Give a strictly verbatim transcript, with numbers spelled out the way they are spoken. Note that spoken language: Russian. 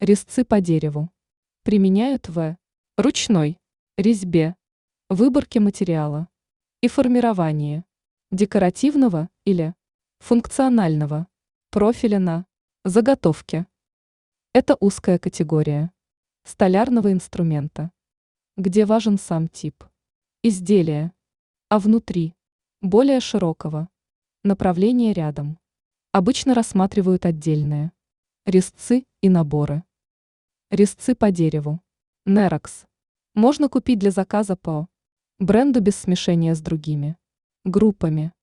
Резцы по дереву. Применяют в ручной резьбе, выборке материала и формировании декоративного или функционального профиля на заготовке. Это узкая категория столярного инструмента, где важен сам тип изделия, а внутри более широкого направления рядом обычно рассматривают отдельные резцы и наборы. Резцы по дереву. Нерокс. Можно купить для заказа по бренду без смешения с другими группами.